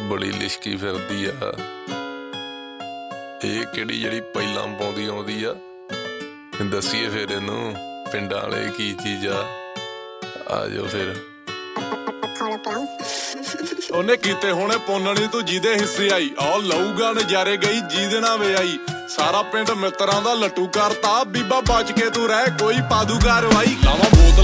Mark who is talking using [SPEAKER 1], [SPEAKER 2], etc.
[SPEAKER 1] ਬੜੀ ਲਿਸ਼ਕੀ ਫਿਰਦੀ ਆ। ਇਹ ਕਿਹੜੀ ਜਿਹੜੀ ਪਹਿਲਾਂ ਪਾਉਂਦੀ ਆਉਂਦੀ ਆ? ਦੱਸੀਏ ਫਿਰ ਇਹਨੂੰ ਪਿੰਡਾਂ ਵਾਲੇ ਕੀ ਚੀਜ਼ ਆ। ਆ ਜਾਓ ਫਿਰ।
[SPEAKER 2] ਉਹਨੇ ਕੀਤੇ ਹੋਣੇ ਪੁੰਨਣੀ ਤੂੰ ਜਿਹਦੇ ਹਿੱਸੇ ਆਈ, ਆਹ ਲਊਗਾ ਨਜ਼ਾਰੇ ਗਈ ਜਿਹਦੇ ਨਾਲ ਵੇ ਆਈ। ਸਾਰਾ ਪਿੰਡ ਮਿੱਤਰਾਂ ਦਾ ਲੱਟੂ ਕਰਤਾ, ਬੀਬਾ ਬਚ ਕੇ ਤੂੰ ਰਹਿ ਕੋਈ ਪਾਦੂ ਕਾਰਵਾਈ। ਲਾਵਾਂ ਬੋਤਲ